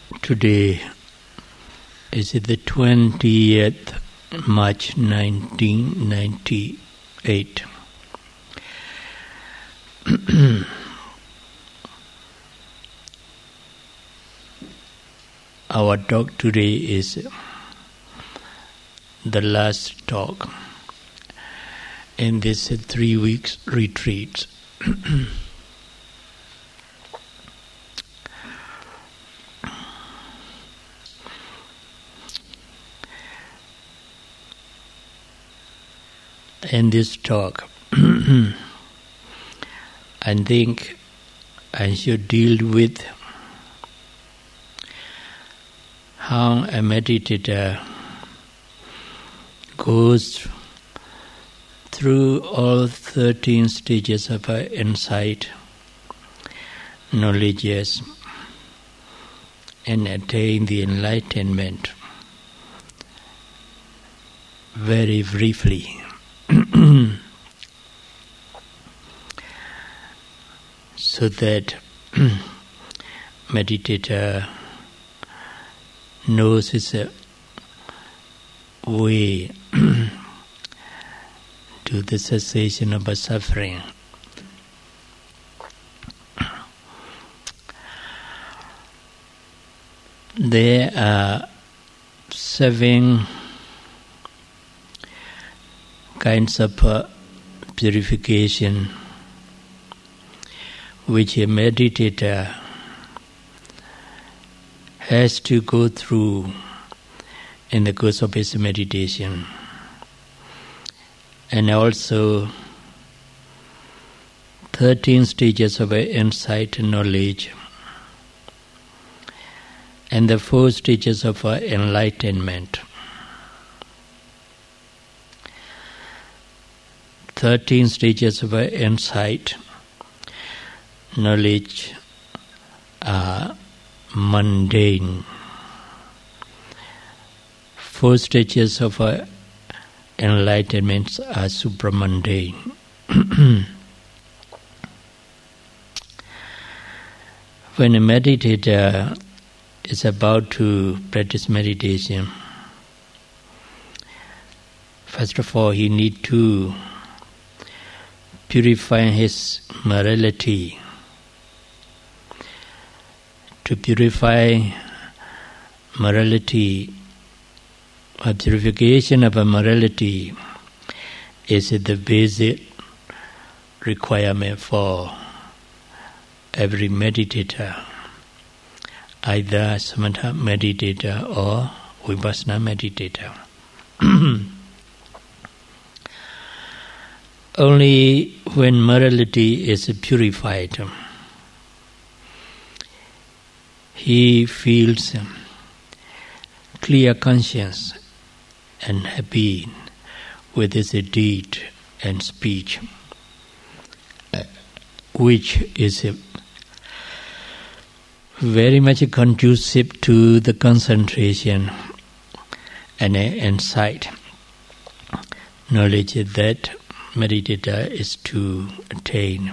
Today is the 20th March 1998. Our talk today is the last talk in this 3 weeks retreat. In this talk, I think I should deal with how a meditator goes through all 13 stages of insight, knowledges, and attain the enlightenment very briefly. So that meditator knows his way to the cessation of suffering. There are 7 kinds of purification which a meditator has to go through in the course of his meditation, and also 13 stages of insight and knowledge, and the 4 stages of enlightenment. 13 stages of insight, knowledge are mundane. 4 stages of enlightenment are supramundane. When a meditator is about to practice meditation, first of all he needs to purify his morality. To purify morality, or purification of a morality, is the basic requirement for every meditator, either samatha meditator or vipassana meditator. Only when morality is purified, he feels clear conscience and happy with his deed and speech, which is very much conducive to the concentration and insight, knowledge that meditator is to attain.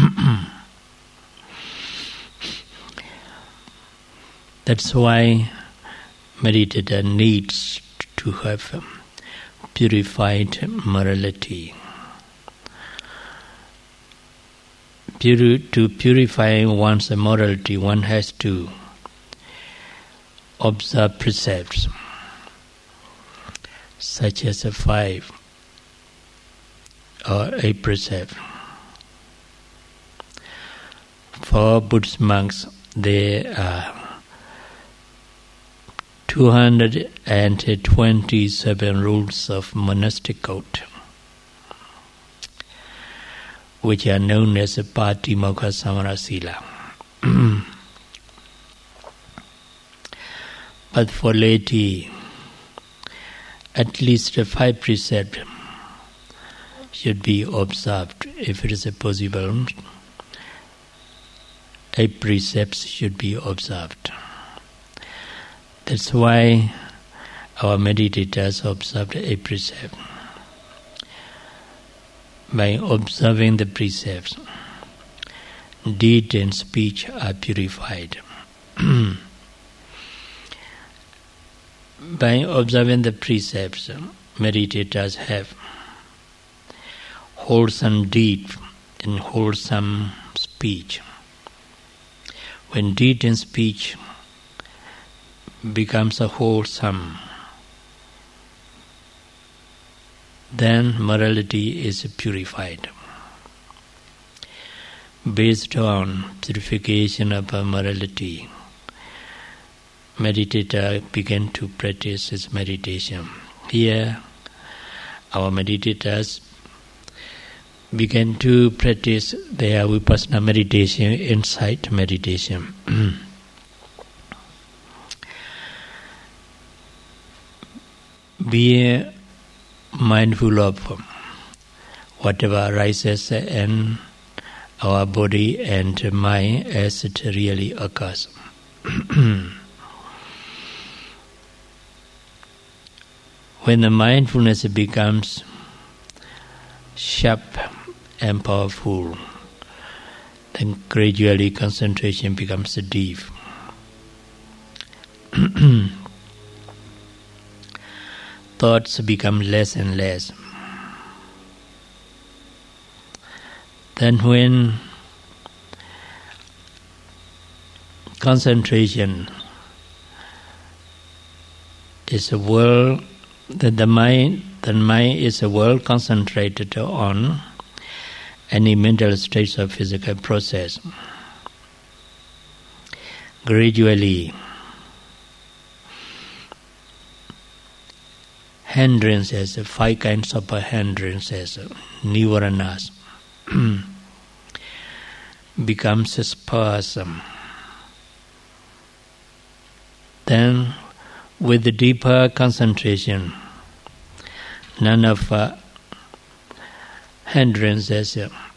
That's why meditator needs to have purified morality. To purify one's morality, one has to observe precepts, such as 5 or 8 precepts. For Buddhist monks, there are 227 rules of monastic code, which are known as Patimokkha Samara Sila. But for laity, at least 5 precepts should be observed. If it is possible, 8 precepts should be observed. That's why our meditators observed 8 precepts. By observing the precepts, deed and speech are purified. by observing the precepts, meditators have wholesome deed and wholesome speech. When deed and speech becomes a wholesome, then morality is purified. Based on purification of morality, meditator began to practice his meditation. Here, our meditators began to practice their vipassana meditation, insight meditation. Be mindful of whatever arises in our body and mind as it really occurs. When the mindfulness becomes sharp and powerful, then gradually concentration becomes deep. Thoughts become less and less. Then when concentration is the mind is well concentrated on any mental states of physical process. Gradually, hindrances, 5 kinds of hindrances, nivaranas, becomes sparse. Then, with the deeper concentration, none of hindrances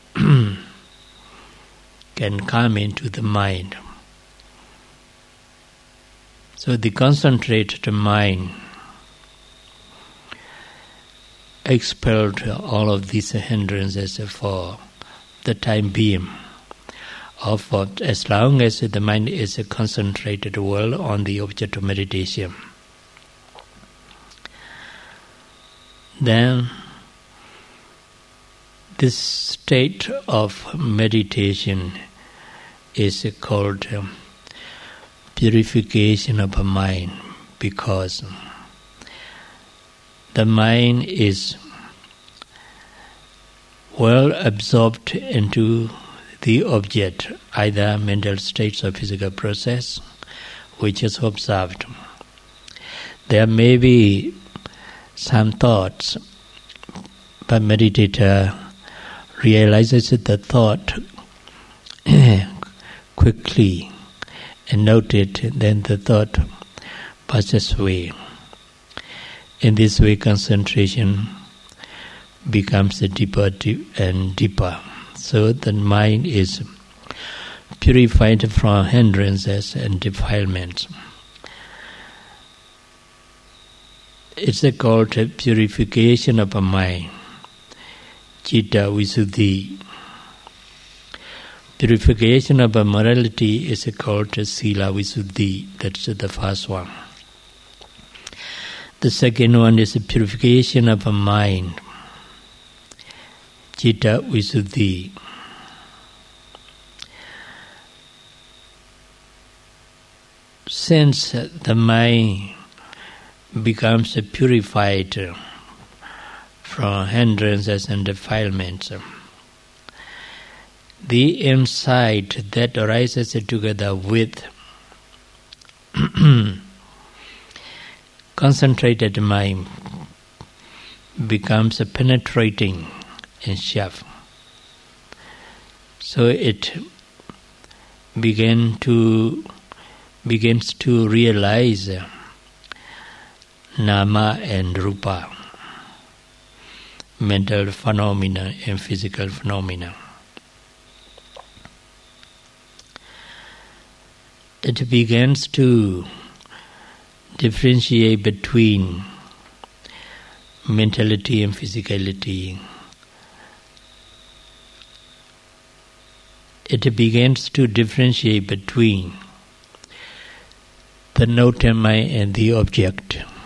can come into the mind. So the concentrated mind expelled all of these hindrances for the time being, or for as long as the mind is concentrated well on the object of meditation. Then this state of meditation is called purification of the mind, because the mind is well absorbed into the object, either mental states or physical process, which is observed. There may be some thoughts, but meditator realizes the thought quickly and note it, then the thought passes away. In this way, concentration becomes deeper and deeper. So the mind is purified from hindrances and defilements. It's called purification of the mind, Citta Visuddhi. Purification of morality is called Sila Visuddhi. That's the first one. The second one is purification of mind, Citta Visuddhi. Since the mind becomes purified from hindrances and defilements, the insight that arises together with concentrated mind becomes penetrating and sharp. So it begins to realize nama and rupa, mental phenomena and physical phenomena. It begins to differentiate between mentality and physicality. It begins to differentiate between the note and mind and the object.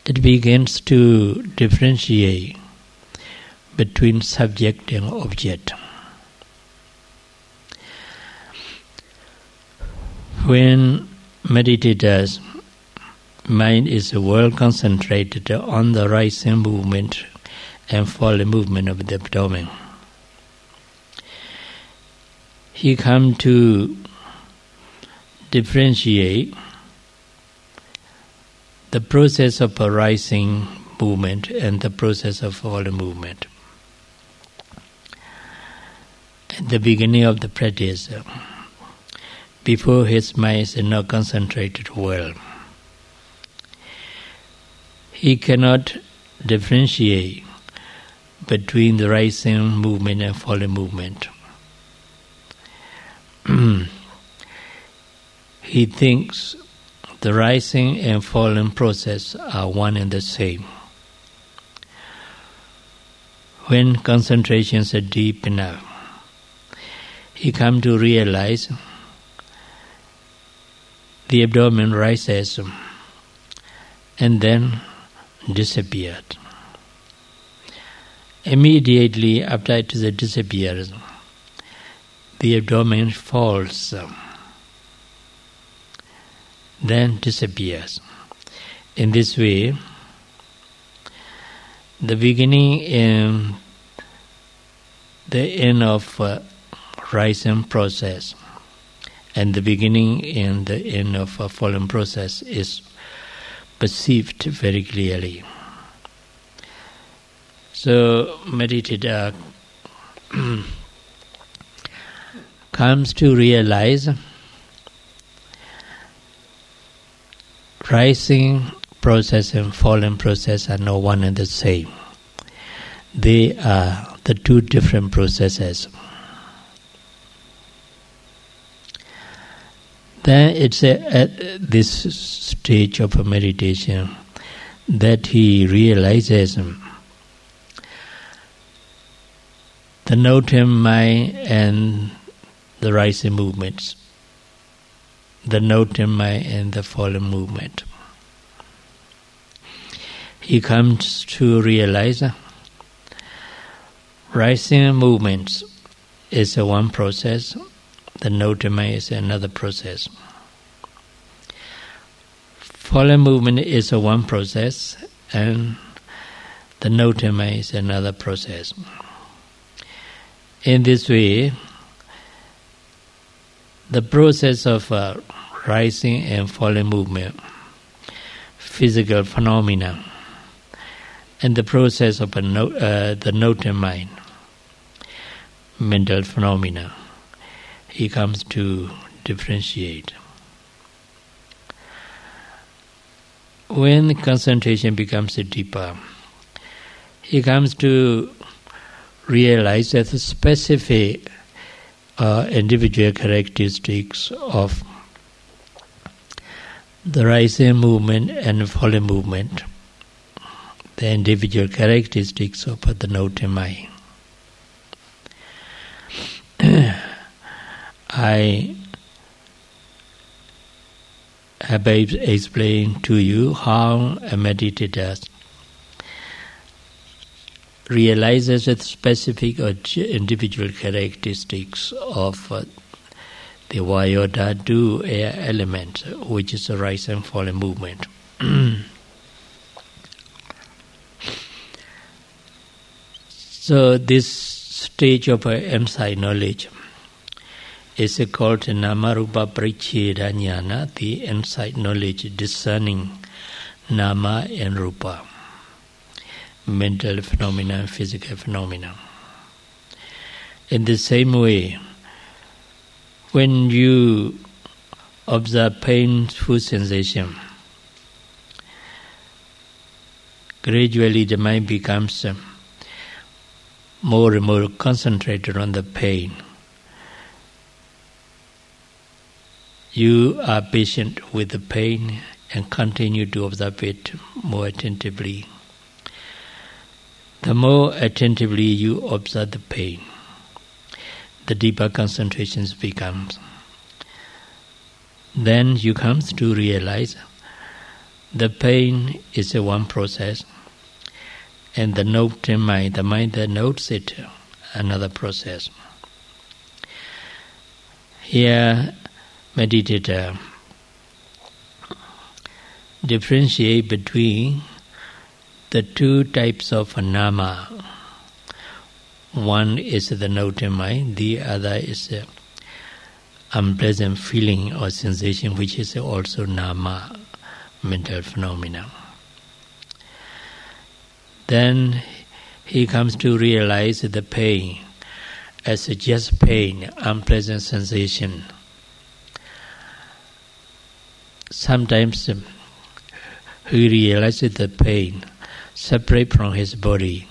it begins to differentiate between subject and object. When meditators' mind is well concentrated on the rising movement and falling movement of the abdomen, he comes to differentiate the process of a rising movement and the process of falling movement. At the beginning of the practice, before his mind is not concentrated well, he cannot differentiate between the rising movement and falling movement. He thinks the rising and falling process are one and the same. When concentrations are deep enough, he comes to realize the abdomen rises and then disappeared. Immediately after it disappears, the abdomen falls, then disappears. In this way, the beginning and the end of rising process and the beginning and the end of a fallen process is perceived very clearly. So meditator comes to realize rising process and fallen process are not one and the same. They are the two different processes. Then it's at this stage of a meditation that he realizes the noting mind and the rising movements, the noting mind and the falling movement. He comes to realize rising movements is one process, the noting mind is another process. Falling movement is one process, and the noting mind is another process. In this way, the process of rising and falling movement, physical phenomena, and the process of the noting mind, mental phenomena, he comes to differentiate. When concentration becomes deeper, he comes to realize that the specific individual characteristics of the rising movement and falling movement, the individual characteristics of the noting mind. I have explained to you how a meditator realizes the specific or individual characteristics of the Vayodhatu air element, which is the rise and falling movement. So this stage of insight knowledge is called Namarupa Paricheda Jnana, the insight knowledge discerning Nama and Rupa, mental phenomena and physical phenomena. In the same way, when you observe painful sensation, gradually the mind becomes more and more concentrated on the pain. You are patient with the pain and continue to observe it more attentively. The more attentively you observe the pain, the deeper concentrations becomes. Then you come to realize The pain is a one process, and the noting mind, the mind that notes it, another process. Here, meditator differentiate between the two types of nama. One is the noting mind, the other is unpleasant feeling or sensation, which is also nama, mental phenomena. Then he comes to realize the pain as just pain, unpleasant sensation. Sometimes he realizes the pain separate from his body,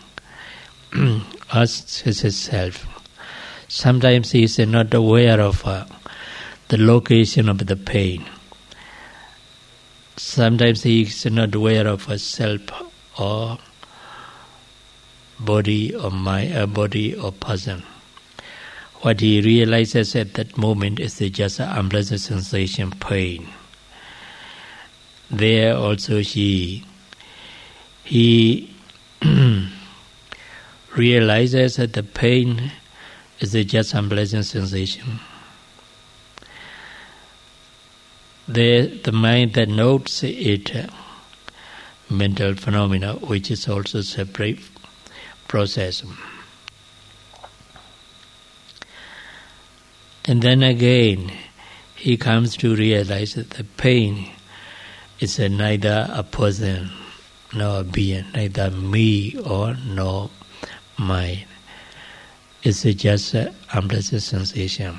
as himself. Sometimes he is not aware of the location of the pain. Sometimes he is not aware of a self or body or mind, body or person. What he realizes at that moment is just an unpleasant sensation, pain. There also he realizes that the pain is just unpleasant sensation. The mind that notes it, mental phenomena, which is also separate process. And then again, he comes to realize that the pain is neither a person nor a being, neither me or nor mine. It's just an unpleasant sensation.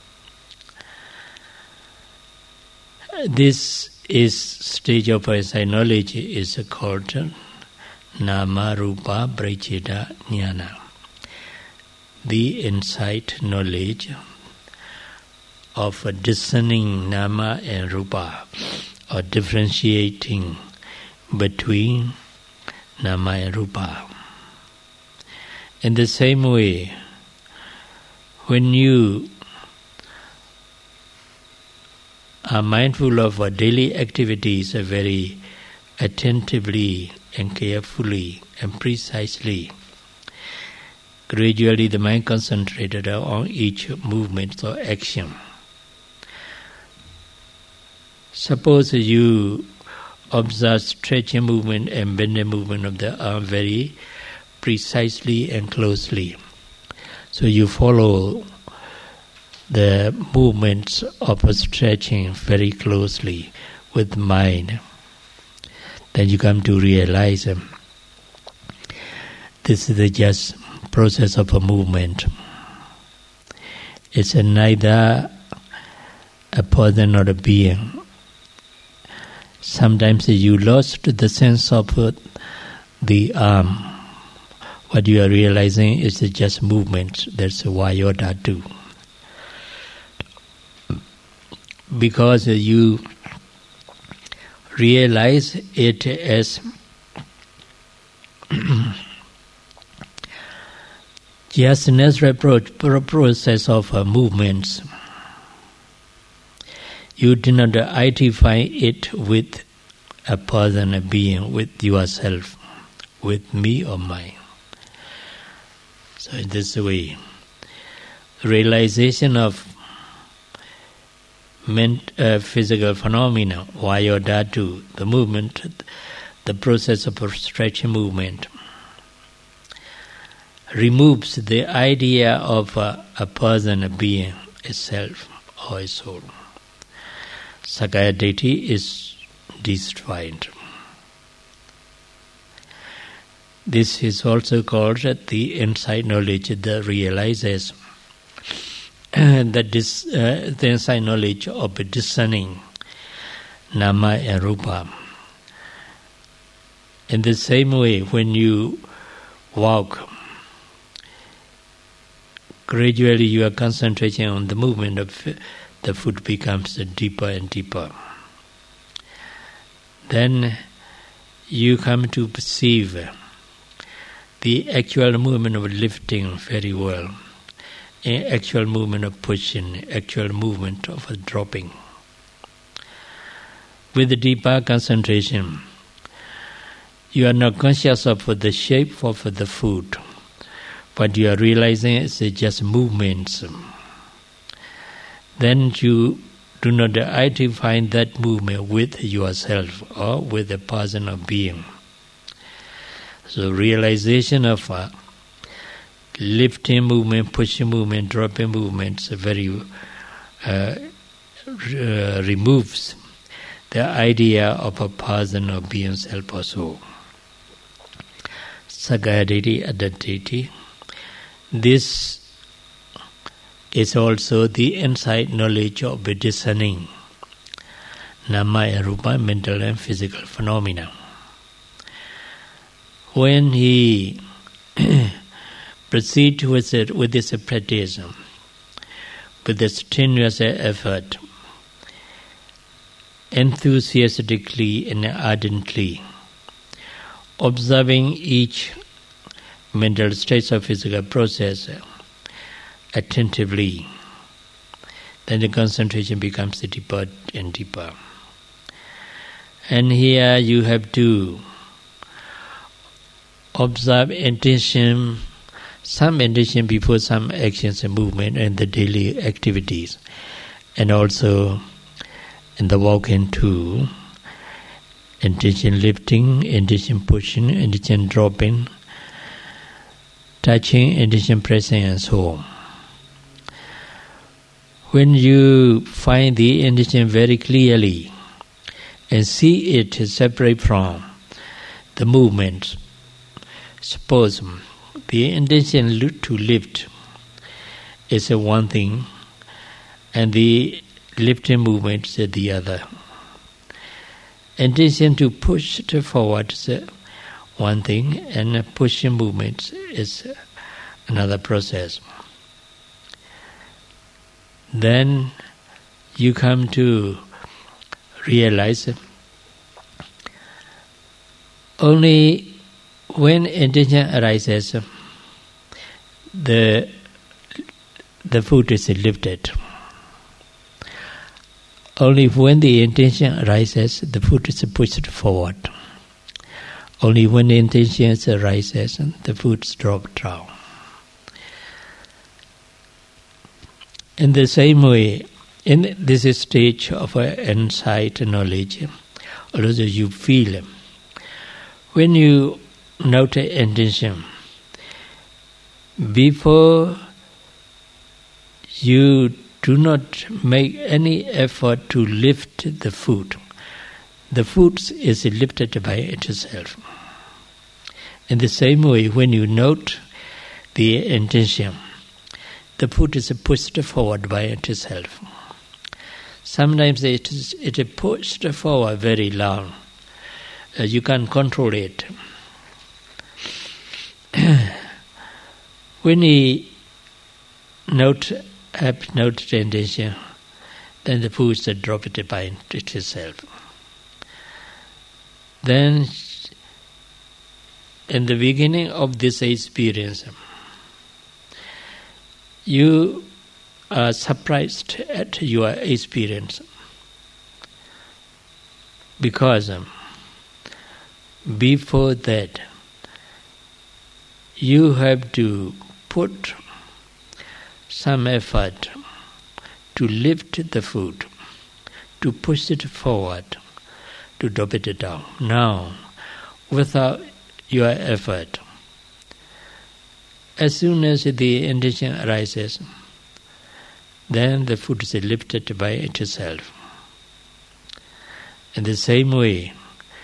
This stage of insight knowledge is called Nama Rupa Brahmacharya Jnana, the insight knowledge of discerning Nama and Rupa, or differentiating between Nama and Rupa. In the same way, when you are mindful of daily activities very attentively and carefully and precisely, gradually the mind concentrated on each movement or action. Suppose you observe stretching movement and bending movement of the arm very precisely and closely. So you follow the movements of stretching very closely with mind. Then you come to realize this is just process of a movement. It's neither a person nor a being. Sometimes you lost the sense of the arm. What you are realizing is just movement. That's Vayodhatu. Because you realize it as just natural process of movements. You do not identify it with a person, a being, with yourself, with me or mine. So in this way, realization of physical phenomena, Vayodhatu, the movement, the process of stretching movement, removes the idea of a person, a being, a self or a soul. Sakaya Ditti is destroyed. This is also called the insight knowledge that realizes the insight knowledge of discerning Nama and Rupa. In the same way, when you walk, gradually you are concentrating on the movement of the foot becomes deeper and deeper. Then you come to perceive the actual movement of lifting very well, actual movement of pushing, actual movement of dropping. with the deeper concentration, you are not conscious of the shape of the food, but you are realizing it's just movements. Then you do not identify that movement with yourself or with a person or being. So realization of lifting movement, pushing movement, dropping movements removes the idea of a person or being, self or soul. Sakkaya Ditthi. This is also the inside knowledge of discerning Nama and Rupa, mental and physical phenomena. When he proceeds with this practice, with the strenuous effort, enthusiastically and ardently, observing each mental state of physical process attentively, then the concentration becomes deeper and deeper. And here you have to observe intention, some intention before some actions and movement and the daily activities, and also in the walking too, intention lifting, intention pushing, intention dropping, touching, intention pressing, and so on. When you find the intention very clearly and see it separate from the movement, suppose the intention to lift is one thing and the lifting movement is the other. Intention to push forward is one thing and pushing movement is another process. Then you come to realize only when intention arises, the foot is lifted. Only when the intention arises, the foot is pushed forward. Only when the intention arises, the foot is dropped down. In the same way, in this stage of insight knowledge, also you feel, when you note intention, before you do not make any effort to lift the foot is lifted by itself. In the same way, when you note the intention, the foot is pushed forward by itself. Sometimes it is pushed forward very long. You can't control it. When you note the intention, then the foot is dropped by itself. Then, in the beginning of this experience, you are surprised at your experience because before that you have to put some effort to lift the foot, to push it forward, to drop it down. Now, without your effort, as soon as the intention arises, then the foot is lifted by itself. In the same way,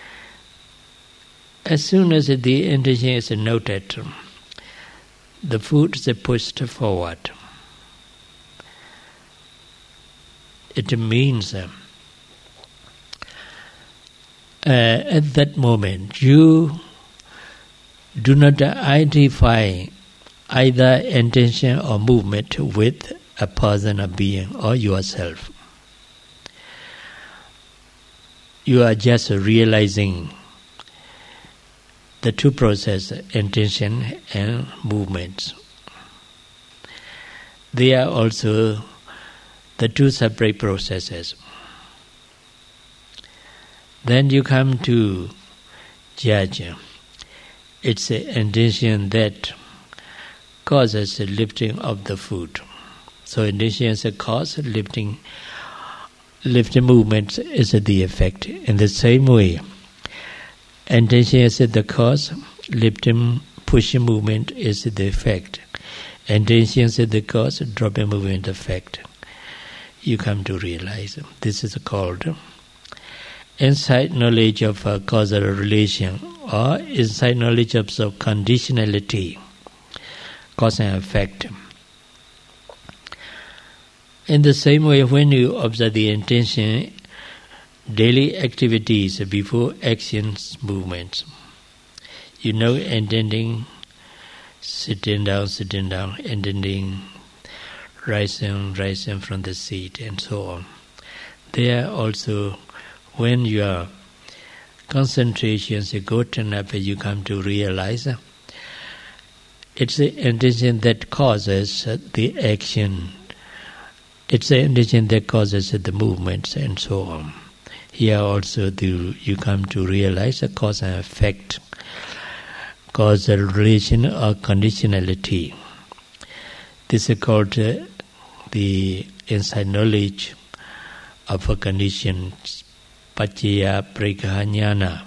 as soon as the intention is noted, the foot is pushed forward. It means at that moment you do not identify either intention or movement with a person or being or yourself. You are just realizing the two processes, intention and movements. They are also the two separate processes. Then you come to judge. It's an intention that causes the lifting of the foot. So intention is a cause, lifting movement is the effect. In the same way, intention is the cause, lifting, pushing movement is the effect. Intention is the cause, dropping movement effect. You come to realize this is called insight knowledge of causal relation or insight knowledge of conditionality, cause and effect. In the same way, when you observe the intention, daily activities before actions, movements, you know intending sitting down, intending rising from the seat, and so on. There also, when your concentrations go turn up, you come to realize it's the intention that causes the action. It's the intention that causes the movements, and so on. Here also you come to realize the cause and effect, causal relation or conditionality. This is called the insight knowledge of a condition, paccaya parikkha jnana.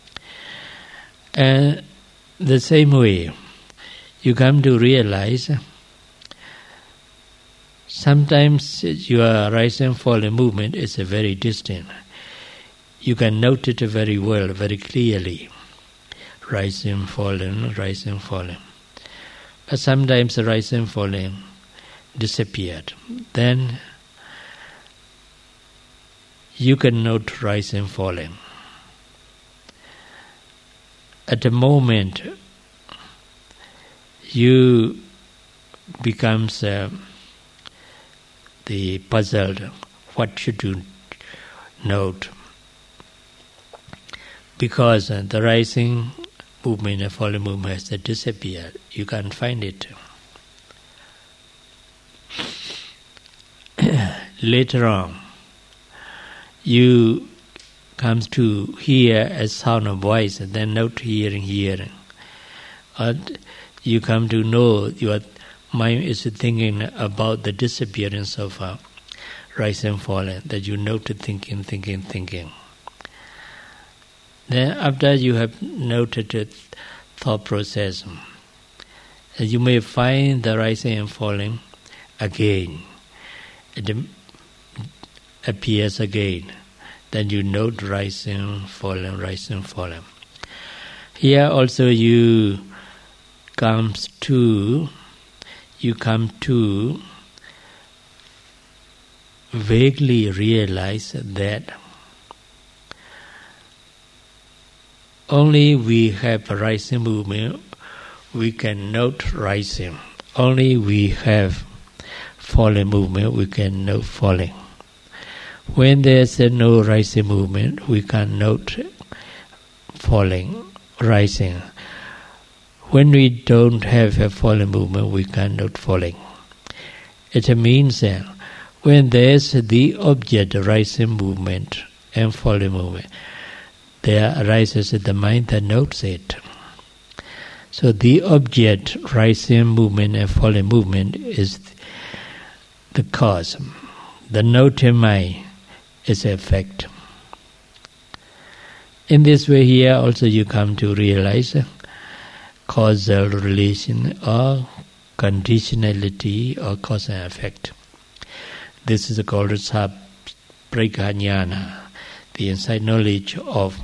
And the same way, you come to realize sometimes your rise and fall movement is very distant. You can note it very well, very clearly. Rising, falling. But sometimes the rising and falling disappeared. Then you can note rising and falling. At the moment, you becomes the puzzled. What should you note? Because the rising movement and falling movement has disappeared. You can't find it. Later on, you come to hear a sound of voice and then note hearing. Or you come to know your mind is thinking about the disappearance of rising and falling, that you note thinking. Then after you have noted the thought process, you may find the rising and falling again. It appears again. Then you note rising, falling. Here also you come to vaguely realize that only we have a rising movement, we can note rising. Only we have falling movement, we can note falling. When there's no rising movement, we can note falling, rising. When we don't have a falling movement, we can note falling. It means that when there's the object, rising movement and falling movement, there arises the mind that notes it. So the object, rising movement and falling movement, is the cause. The noting mind is the effect. In this way here also you come to realize causal relation or conditionality or cause and effect. This is called parikkha jnana, the insight knowledge of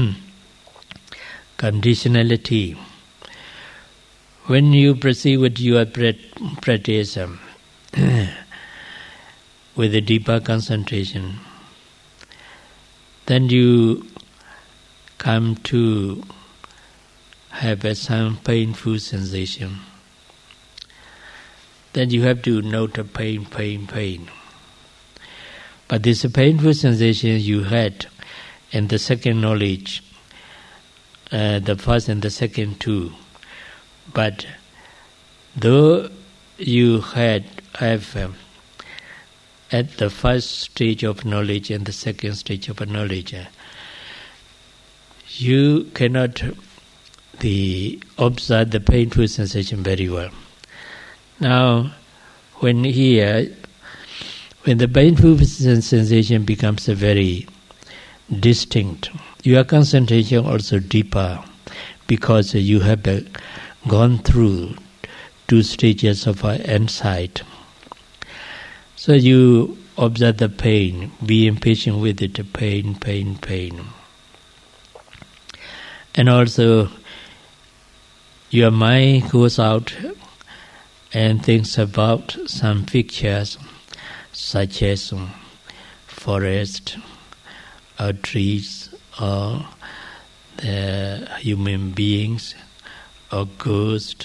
conditionality. When you proceed with your practice with a deeper concentration, then you come to have some painful sensation. Then you have to note the pain. But this painful sensation you had in the second knowledge, the first and the second too. But though you have at the first stage of knowledge and the second stage of knowledge, you cannot observe the painful sensation very well. Now, when the painful sensation becomes very distinct, your concentration also deeper, because you have gone through 2 stages of insight. So you observe the pain, be impatient with it, pain. And also your mind goes out and thinks about some pictures such as forest or trees or the human beings or ghosts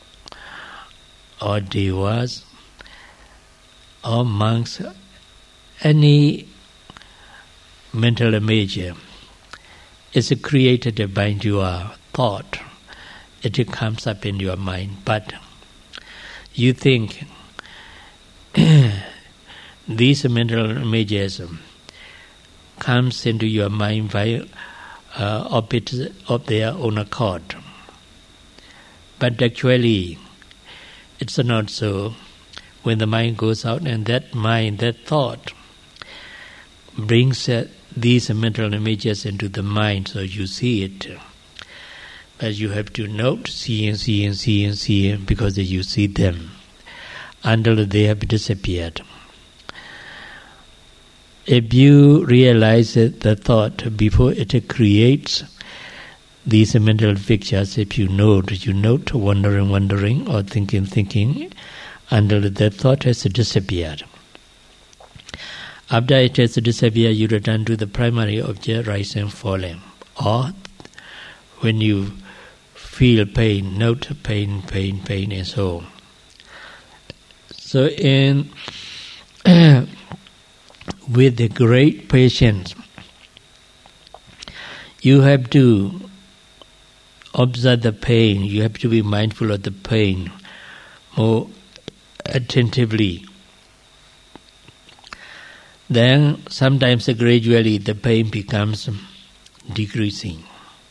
or devas or monks, any mental image is created by your thought. It comes up in your mind, but you think these mental images comes into your mind by of their own accord. But actually, it's not so. When the mind goes out, and that thought, brings these mental images into the mind, so you see it. But you have to note, see, because you see them until they have disappeared. If you realize the thought before it creates these mental pictures, if you note wondering or thinking until the thought has disappeared. After it has disappeared, you return to the primary object, rising and falling. Or when you feel pain, note pain, and so on. So with the great patience, you have to observe the pain, you have to be mindful of the pain more attentively. Then sometimes gradually the pain becomes decreasing.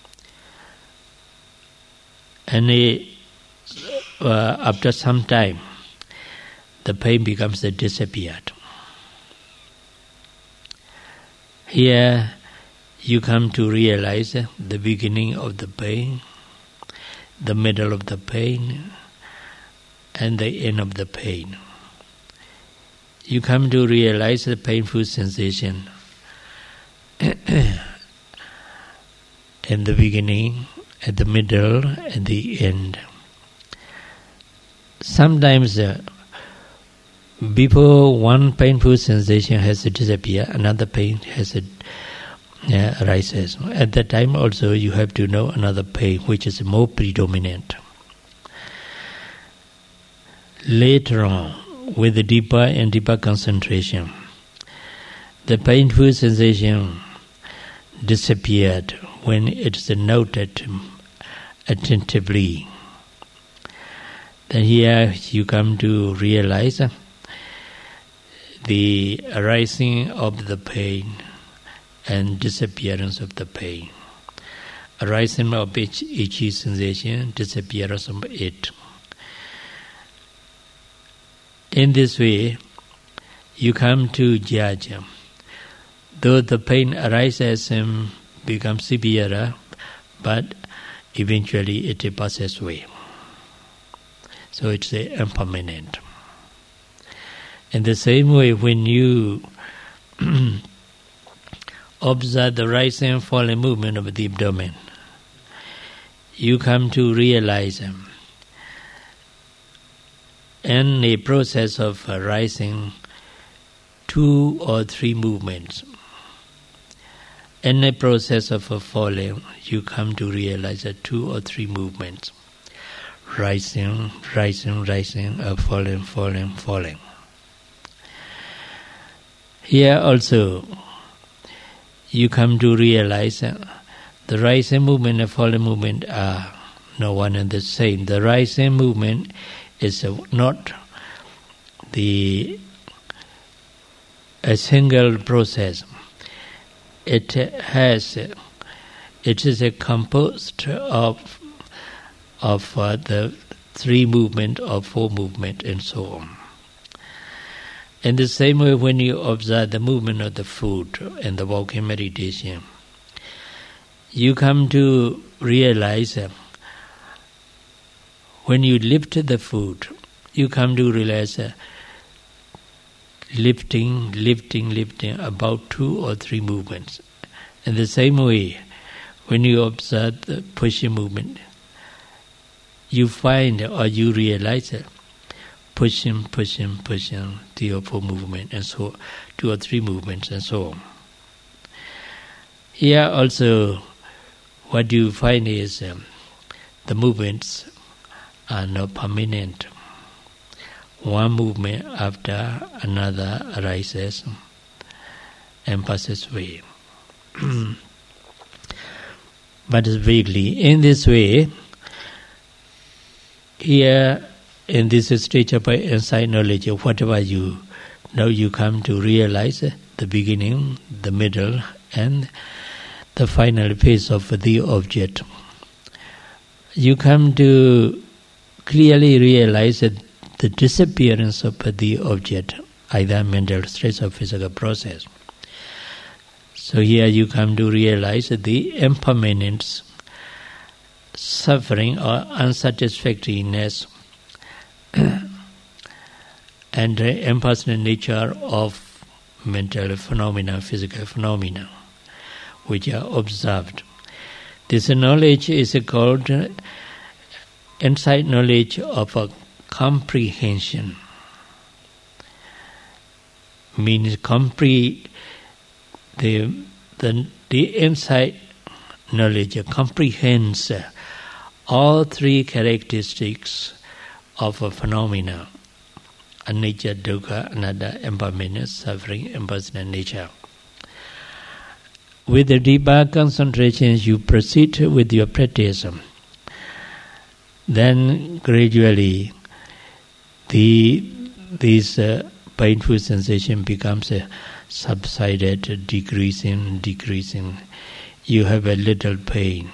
And after some time, the pain becomes disappeared. Here you come to realize the beginning of the pain, the middle of the pain, and the end of the pain. You come to realize the painful sensation in the beginning, at the middle, and the end. Sometimes before one painful sensation has disappeared, another pain has arises. At that time also you have to know another pain which is more predominant. Later on, with the deeper and deeper concentration, the painful sensation disappeared when it is noted attentively. Then here you come to realize the arising of the pain and disappearance of the pain. Arising of each sensation, disappearance of it. In this way, you come to judge. Though the pain arises and becomes severer, but eventually it passes away. So it's impermanent. In the same way, when you observe the rising and falling movement of the abdomen, you come to realize in a process of rising 2 or 3 movements. In a process of falling, you come to realize 2 or 3 movements. Rising, falling. Here also, you come to realize the rising movement and falling movement are no one and the same. The rising movement is not a single process. It has It is composed of the 3 movement or 4 movement and so on. In the same way, when you observe the movement of the foot and the walking meditation, you come to realize when you lift the foot, you come to realize lifting about 2 or 3 movements. In the same way, when you observe the pushing movement, you find or you realize pushing, 3 or 4 movements, and so 2 or 3 movements, and so on. Here also, what you find is the movements are not permanent. One movement after another arises and passes away. But vaguely, in this way, here in this stage of insight knowledge, whatever you know, you come to realize the beginning, the middle, and the final phase of the object. You come to clearly realize the disappearance of the object, either mental state or physical process. So here you come to realize the impermanence, suffering or unsatisfactoriness, and the impersonal nature of mental phenomena, physical phenomena, which are observed. This knowledge is called insight knowledge of a comprehension. Means the insight knowledge comprehends all 3 characteristics of a phenomena: anicca, dukkha, anatta, impermanence, suffering, impersonal nature. With the deeper concentration, you proceed with your practice. Then gradually, this painful sensation becomes subsided, decreasing. You have a little pain.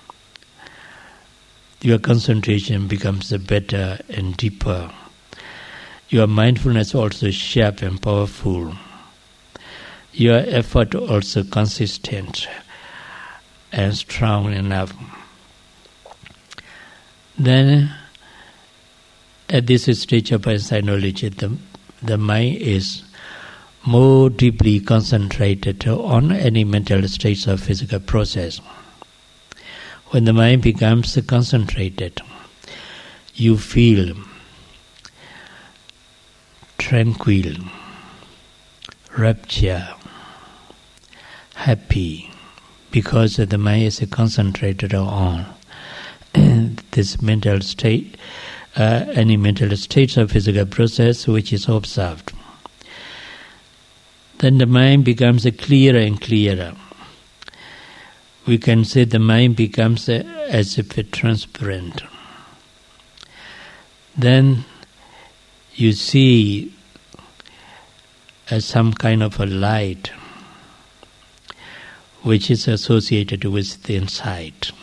Your concentration becomes better and deeper. Your mindfulness also sharp and powerful. Your effort also consistent and strong enough. Then, at this stage of insight knowledge, the mind is more deeply concentrated on any mental states or physical process. When the mind becomes concentrated, you feel tranquil, rapture, happy, because the mind is concentrated on this mental state, any mental states or physical process which is observed. Then the mind becomes clearer and clearer. We can say the mind becomes as if transparent. Then you see some kind of a light which is associated with the insight.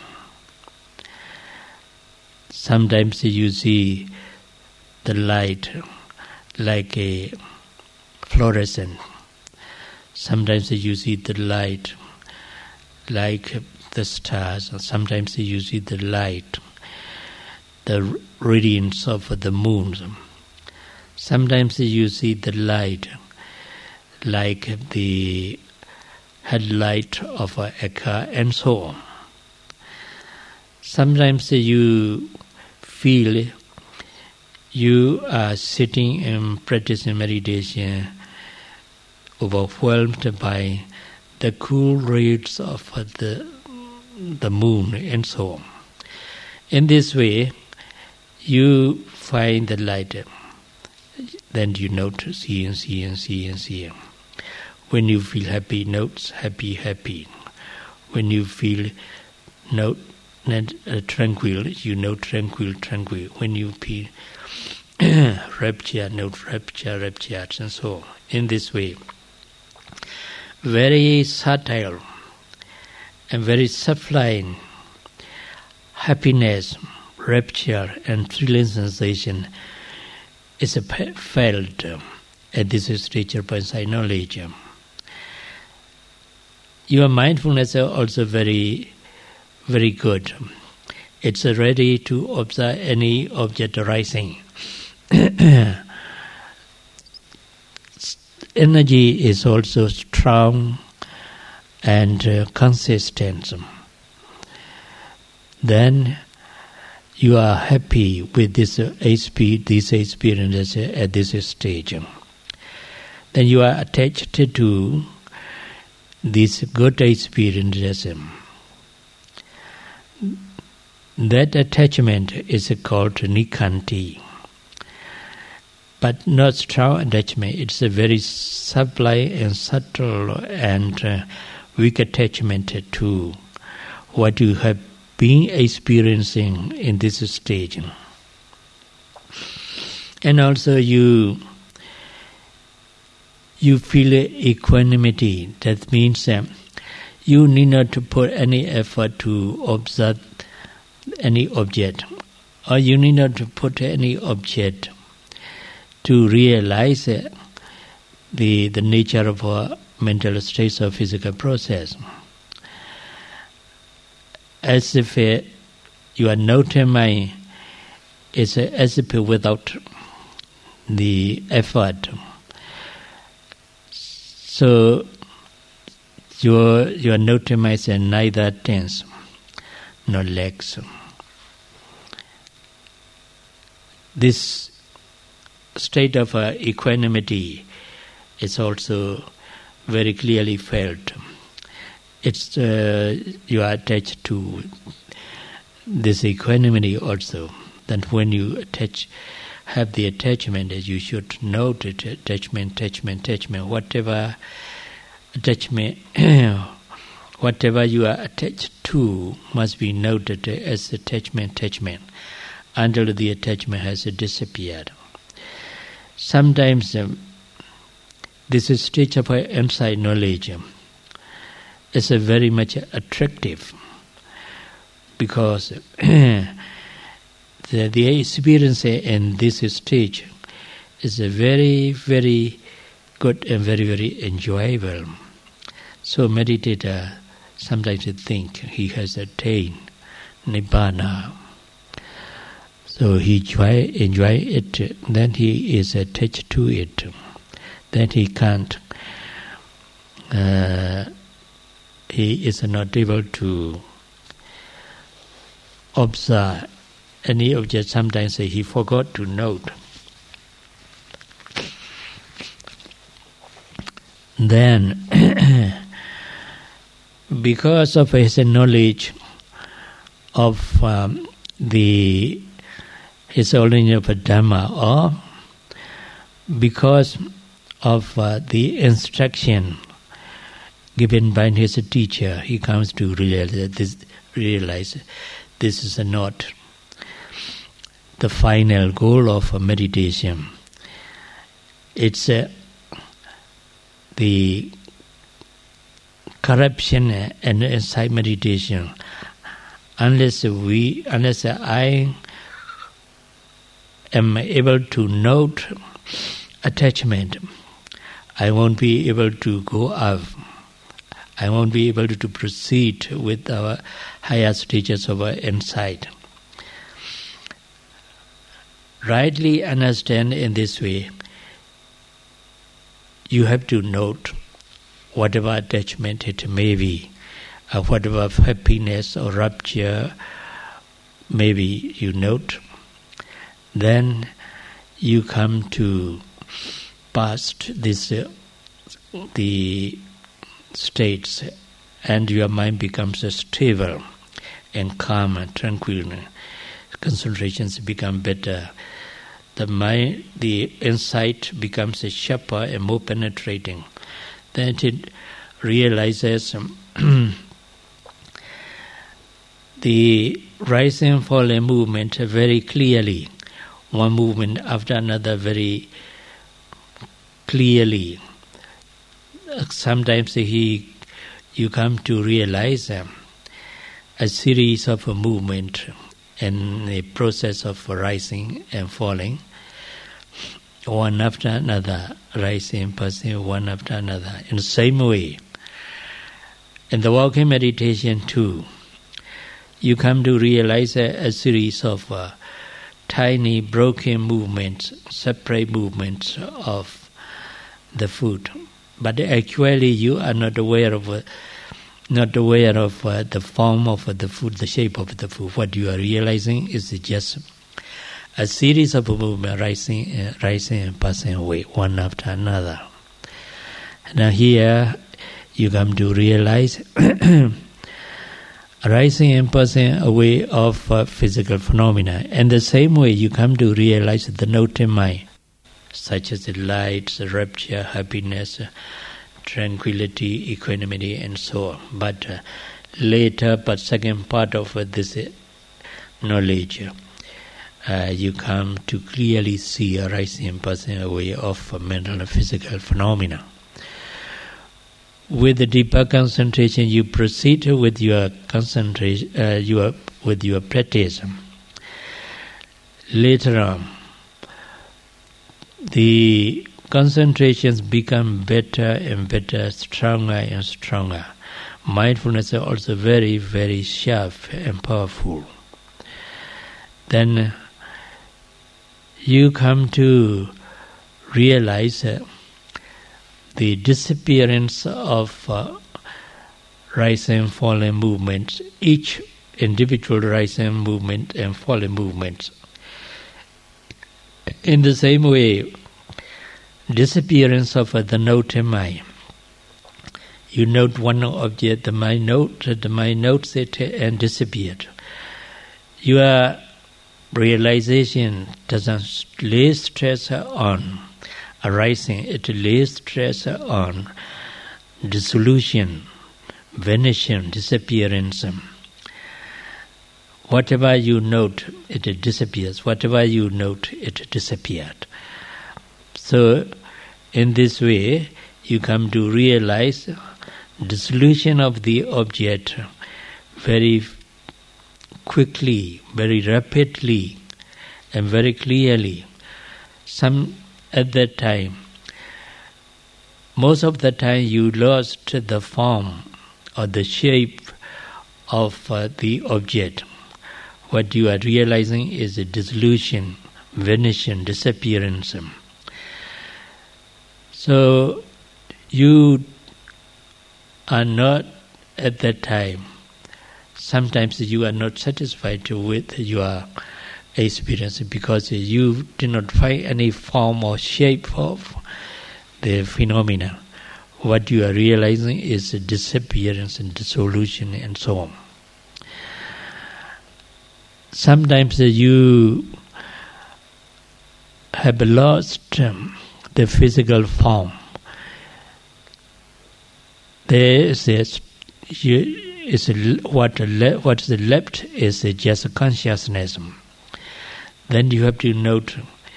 Sometimes you see the light like a fluorescent. Sometimes you see the light like the stars. Sometimes you see the light, the radiance of the moon. Sometimes you see the light like the headlight of a car, and so on. Sometimes you feel you are sitting and practicing meditation, overwhelmed by the cool rays of the moon, and so on. In this way, you find the light. Then you note, see. When you feel happy, note happy. When you feel tranquil, you note tranquil. When you feel rapture, note rapture, and so on. In this way, very subtle and very sublime happiness, rapture, and thrilling sensation is felt at this stage of insight knowledge. Your mindfulness is also very, very good. It's ready to observe any object arising. Energy is also strong and consistent. Then you are happy with this experience at this stage. Then you are attached to this good experience. That attachment is called nikkanti. But not strong attachment. It's a very sublime and subtle and weak attachment to what you have been experiencing in this stage. And also you feel equanimity. That means you need not to put any effort to observe any object, or you need not to put any object to realize the nature of our mental states or physical process. As if your noting mind is as if without the effort. So your noting mind is neither tense nor lax. This state of equanimity is also very clearly felt. It's you are attached to this equanimity also. That when you have the attachment, you should note it, attachment. Whatever attachment, whatever you are attached to must be noted as attachment, until the attachment has disappeared. Sometimes this stage of insight knowledge is very much attractive because the experience in this stage is very, very good and very, very enjoyable. So meditator sometimes think he has attained Nibbana. So he enjoy it, then he is attached to it. Then he can't, he is not able to observe any object. Sometimes he forgot to note. Then, because of his knowledge of his knowledge of Dhamma, or because of the instruction given by his teacher, he comes to realize this is not the final goal of meditation. It's the corruption and insight meditation. Unless I am able to note attachment, I won't be able to go up. I won't be able to proceed with our higher stages of our insight. Rightly understand in this way, you have to note whatever attachment it may be, whatever happiness or rapture maybe you note. Then you come to past this the states, and your mind becomes stable and calm and tranquil. Concentrations become better. The mind, the insight becomes sharper and more penetrating. Then it realizes the rising and falling movement very clearly, one movement after another very clearly. Sometimes he you come to realize a series of movement and the process of rising and falling, one after another, rising, passing, one after another, in the same way. In the walking meditation too, you come to realize a series of tiny broken movements, separate movements of the foot. But actually you are not aware of the form of the foot, the shape of the foot. What you are realizing is just a series of movements rising and passing away, one after another. Now here you come to realize rising and passing away of physical phenomena. And the same way you come to realize the note in mind, such as the light, the rapture, happiness, tranquility, equanimity, and so on. But second part of this knowledge, you come to clearly see a rising and passing away of mental and physical phenomena. With the deeper concentration, you proceed with your concentration, with your practice. Later on, the concentrations become better and better, stronger and stronger. Mindfulness is also very, very sharp and powerful. Then you come to realize the disappearance of rising and falling movements, each individual rising movement and falling movements. In the same way, disappearance of the note in mind. You note one object, the mind notes it and disappeared. Your realization doesn't lay stress on arising, it lays stress on dissolution, vanishing, disappearance. Whatever you note, it disappears. Whatever you note, it disappeared. So, in this way, you come to realize dissolution of the object very quickly, very rapidly, and very clearly. At that time, most of the time you lost the form or the shape of the object. What you are realizing is a dissolution, vanishing, disappearance. So you are not at that time, sometimes you are not satisfied with your experience because you did not find any form or shape of the phenomena. What you are realizing is a disappearance and dissolution and so on. Sometimes you have lost the physical form. There is what is left is just consciousness. Then you have to note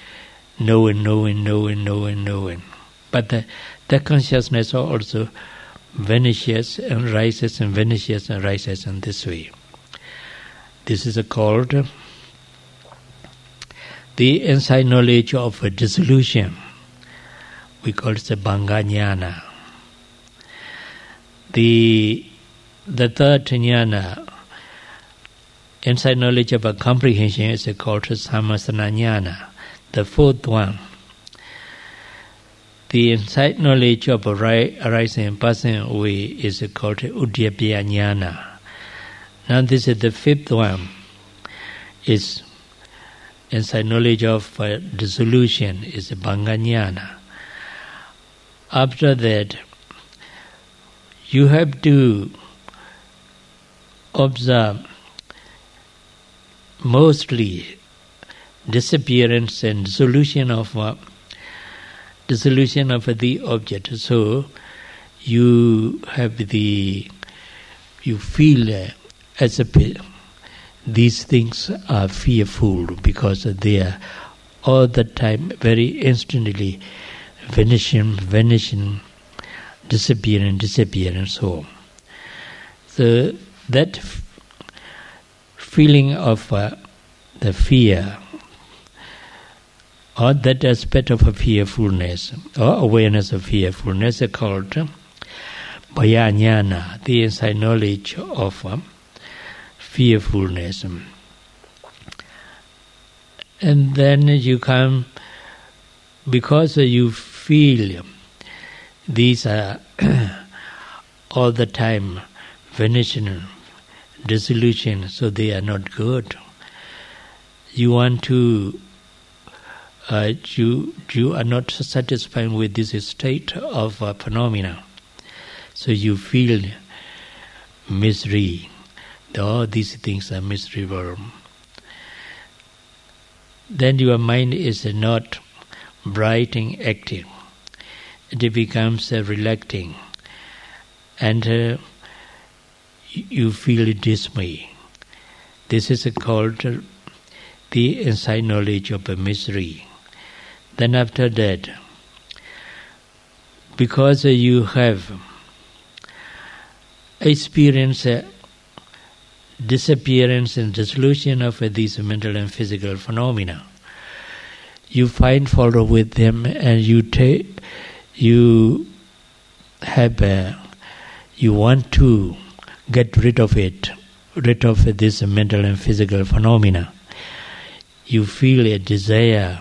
knowing. But that consciousness also vanishes and rises and vanishes and rises in this way. This is called the insight knowledge of dissolution. We call it the Bhanga Jnana. The third jnana, insight knowledge of a comprehension, is called Sammasana Jnana. The fourth one, the insight knowledge of arising and passing away, is called Udyapaya Jnana. Now this is the fifth one, is insight knowledge of dissolution, is Bhanga Jnana. After that, you have to observe mostly disappearance and dissolution of the object. So you feel as if these things are fearful because they are all the time very instantly vanishing, disappearing, and so on. So that feeling of the fear, or that aspect of a fearfulness, or awareness of fearfulness, is called Bhaya Jnana, the inside knowledge of fearfulness. And then you come, because you feel these are all the time vanishing, dissolution, so they are not good. You want to, you are not satisfied with this state of phenomena. So you feel misery. All these things are miserable. Then your mind is not bright and active. It becomes relaxing. And you feel dismay. This is called the inside knowledge of misery. Then after that, because you have experienced disappearance and dissolution of these mental and physical phenomena, you find fault with them, and you want to get rid of it, rid of this mental and physical phenomena. You feel a desire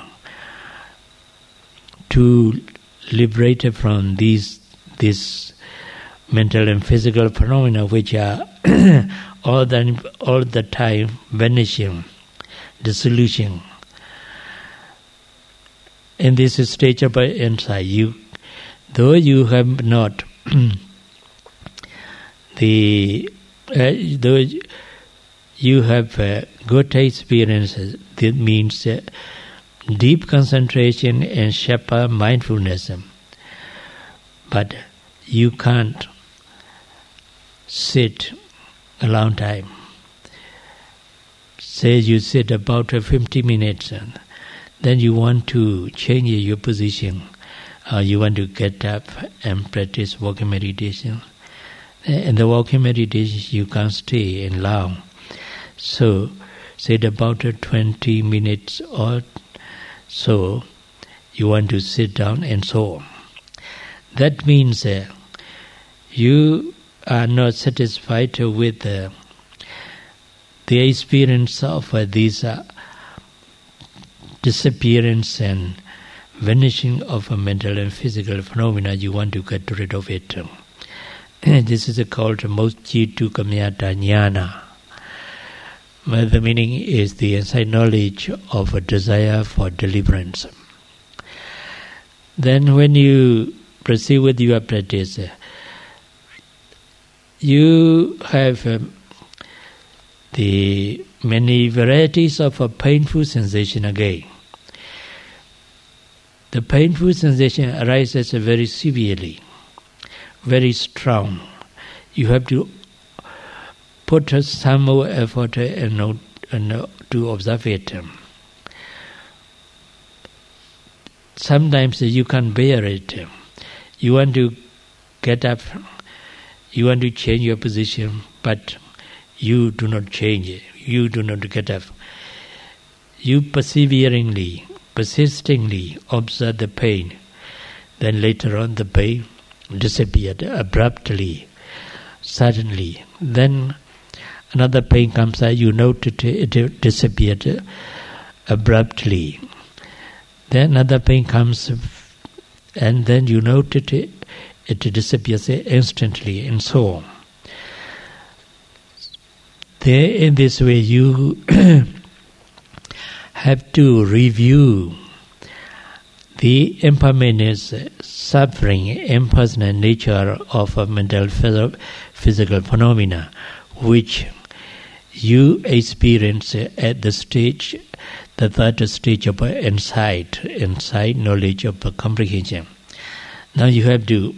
to liberate from these mental and physical phenomena, which are all the time vanishing, dissolution. In this stage of insight, though you have not though you have good experiences, that means deep concentration and sharper mindfulness, but you can't sit a long time. Say you sit about 50 minutes, then you want to change your position. You want to get up and practice walking meditation. In the walking meditation, you can't stay in long. So, sit about 20 minutes or so, you want to sit down and so on. That means you are not satisfied with the experience of this disappearance and vanishing of a mental and physical phenomena. You want to get rid of it. This is called Mochitu Kamyata Jnana. The meaning is the inside knowledge of a desire for deliverance. Then when you proceed with your practice, you have the many varieties of a painful sensation again. The painful sensation arises very severely, very strong. You have to put some more effort and to observe it. Sometimes you can't bear it. You want to get up, you want to change your position, but you do not change it. You do not get up. You perseveringly, persistingly observe the pain. Then later on the pain disappeared abruptly, suddenly. Then another pain comes out, you notice it disappeared abruptly. Then another pain comes, and then you notice it disappears instantly, and so on. There, in this way, you have to review the impermanence, suffering, impersonal nature of a mental physical phenomena, which you experience at the stage, the third stage of insight knowledge of comprehension. Now you have to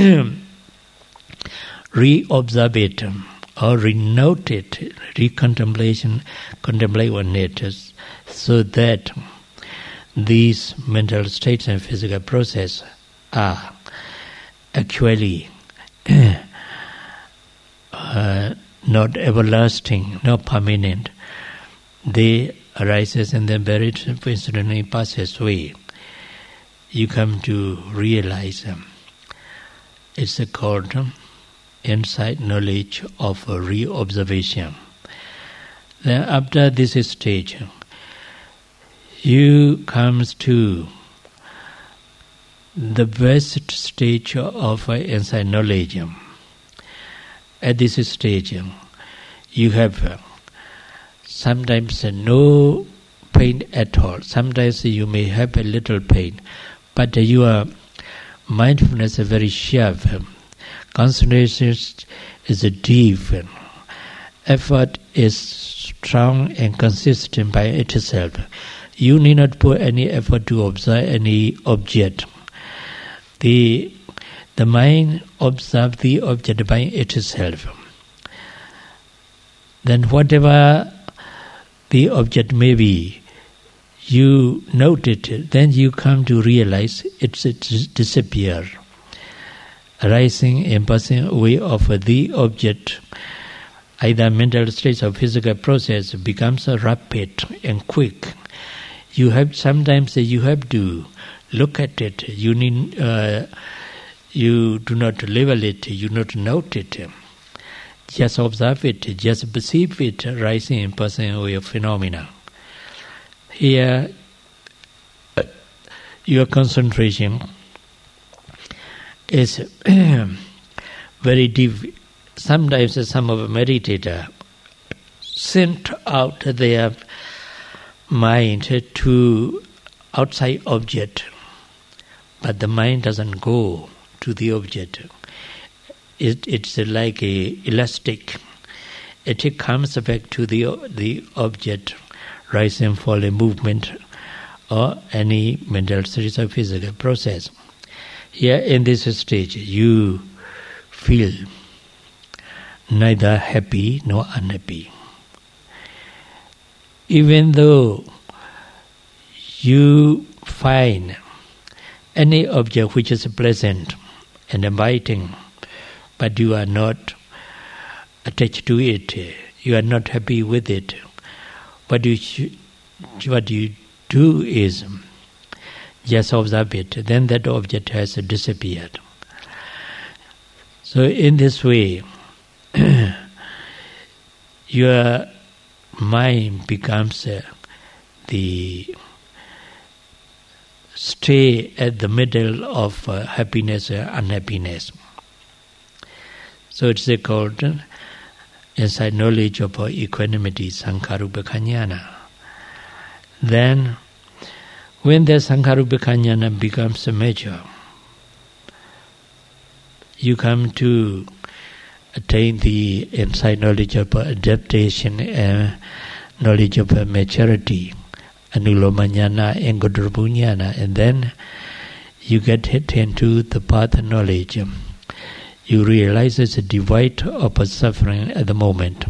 re-observe it, or re-note it, contemplate on it, so that these mental states and physical processes are actually not everlasting, not permanent. They arises and then very instantly passes away. You come to realize it's called insight knowledge of re-observation. Then after this stage, you comes to the best stage of insight knowledge. At this stage, you have sometimes no pain at all. Sometimes you may have a little pain, but your mindfulness is very sharp. Concentration is deep. Effort is strong and consistent by itself. You need not put any effort to observe any object. The mind observes the object by itself. Then whatever the object may be, you note it, then you come to realize it's disappear. Arising and passing away of the object, either mental states or physical process, becomes rapid and quick. Sometimes you have to look at it. You do not label it. You do not note it. Just observe it. Just perceive it, rising and passing away of phenomena. Here, your concentration is very deep. Sometimes some of the meditators send out their mind to outside object, but the mind doesn't go to the object. It's like a elastic. It comes back to the object, rise and fall, a movement, or any mental state or physical process. Here in this stage, you feel neither happy nor unhappy. Even though you find any object which is pleasant and inviting, but you are not attached to it, you are not happy with it, what you do is just observe it, then that object has disappeared. So in this way, your mind becomes the stay at the middle of happiness or unhappiness. So it's called insight knowledge of equanimity, Sankharupekkha Jnana. Then, when the Sankharupekkha Jnana becomes mature, you come to attain the insight knowledge of adaptation and knowledge of maturity, Anuloma Jnana and Godrupa Jnana, and then you get hit into the path knowledge. You realize it's a divide of suffering at the moment.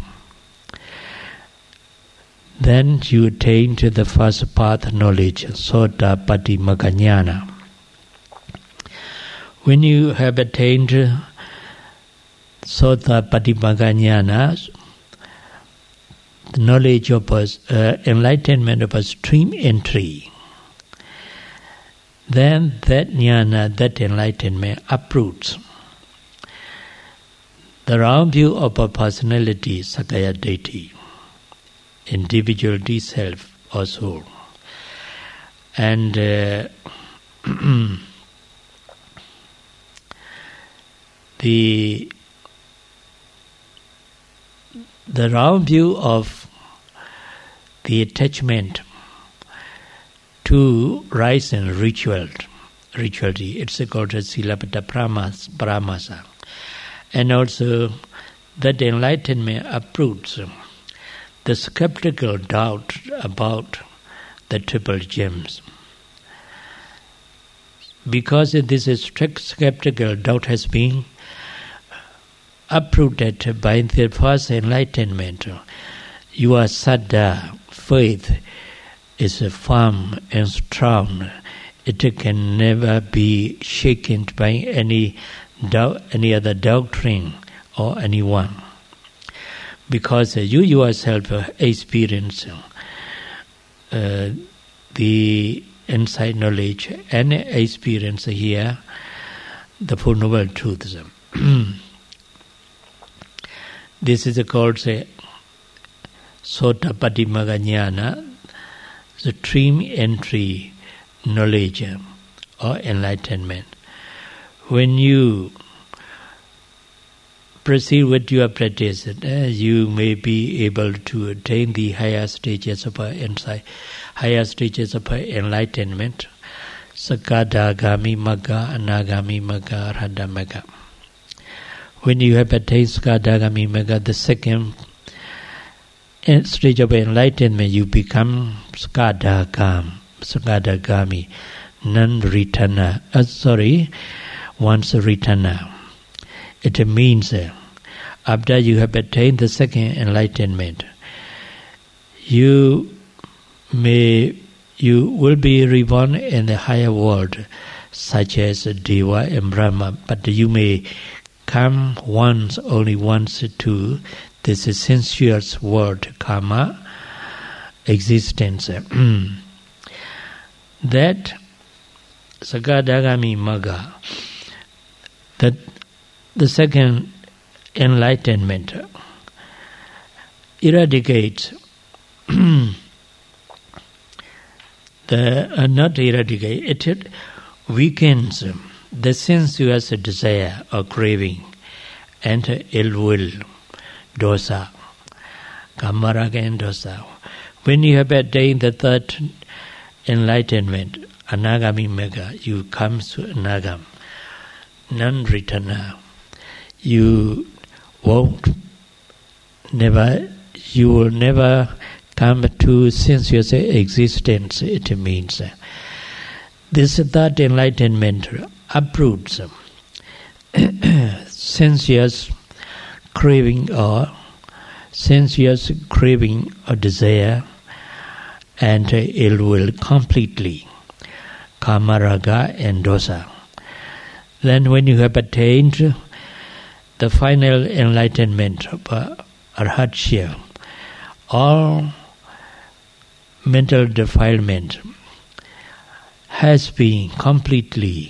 Then you attain to the first path knowledge, Sotapatimagga Jnana. When you have attained Sotapatimagga Jnana, the knowledge of enlightenment of a stream entry, then that jnana, that enlightenment uproots the round view of a personality, Sakaya Deity, individuality, self or soul. And the round view of the attachment to rites and rituality, it's called Silabbata Paramasa. And also that enlightenment uproots the skeptical doubt about the triple gems. Because this strict skeptical doubt has been uprooted by the first enlightenment, your saddha, faith, is firm and strong. It can never be shaken by any other doctrine or anyone. because you yourself experience the inside knowledge and experience here the Four Noble Truths. This is called Sotapadimagga Jnana, the stream entry knowledge or enlightenment. When you proceed with your practice, you may be able to attain the higher stages of insight, higher stages of enlightenment, Sakadagami Magga, Anagami Magga, Arhata Magga. When you have attained Sakadagami Magga, the second stage of enlightenment, you become Sakadagami, non-returner. Once a returner. It means after you have attained the second enlightenment, you will be reborn in the higher world, such as Deva and Brahma, but you may come only once to this sensuous world, karma, existence. That Sakadagami Magga, that the second enlightenment eradicates it weakens the sensuous desire or craving and ill will, dosa, kamaraga and dosa. When you have attained the third enlightenment, Anagami Magga, you come to Anagam, non-returner. You will never come to sensuous existence. It means this third enlightenment uproots sensuous craving or desire and ill will completely, kamaraga and dosa. Then when you have attained the final enlightenment of arhatya, all mental defilement has been completely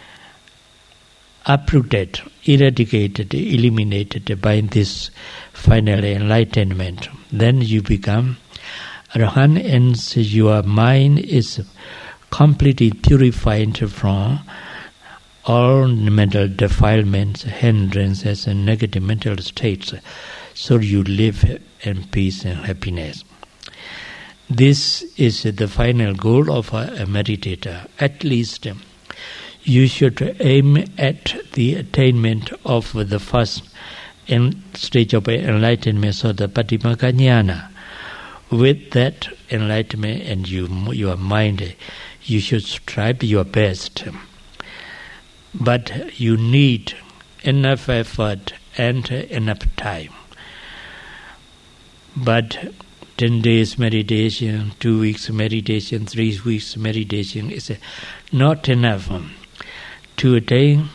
uprooted, eradicated, eliminated by this final enlightenment. Then you become Arhat, and your mind is completely purified from all mental defilements, hindrances, and negative mental states, so you live in peace and happiness. This is the final goal of a meditator. At least you should aim at the attainment of the first stage of enlightenment, so the Sotapadimagga Jnana. With that enlightenment and your mind, you should strive your best. But you need enough effort and enough time. But 10 days meditation, 2 weeks meditation, 3 weeks meditation is not enough to attain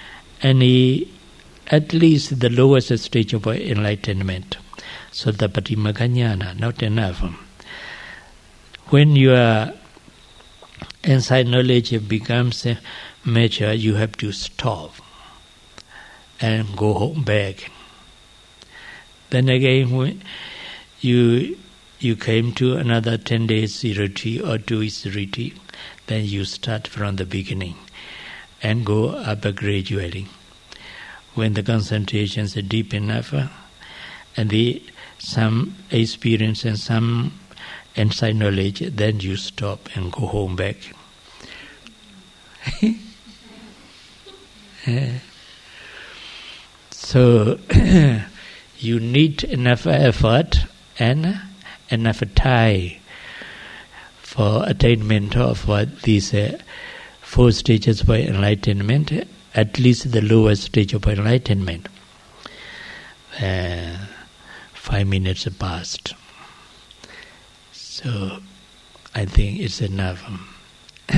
at least the lowest stage of enlightenment. So the Sotapadimagga Jnana, not enough. When your inside knowledge becomes mature, you have to stop and go home back. Then again, when you came to another 10 days retreat or 2 weeks retreat, then you start from the beginning and go up gradually. When the concentration is deep enough and some experience and some inside knowledge, then you stop and go home back. So you need enough effort and enough time for attainment of these 4 stages of enlightenment, at least the lowest stage of enlightenment. 5 minutes passed. So I think it's enough.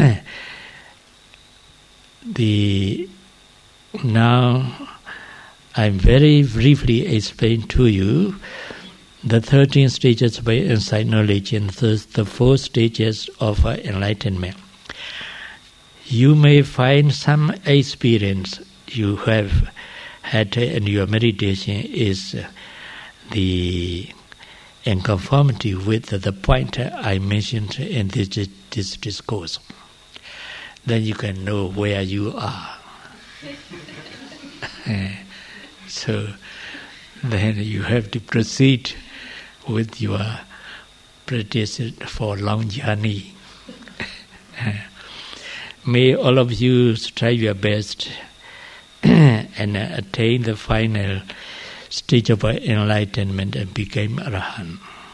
Now I very briefly explain to you the 13 stages of insight knowledge and the 4 stages of enlightenment. You may find some experience you have had in your meditation is in conformity with the point I mentioned in this discourse. Then you can know where you are. So then you have to proceed with your practice for long journey. May all of you strive your best and attain the final stage of enlightenment and become Arahant.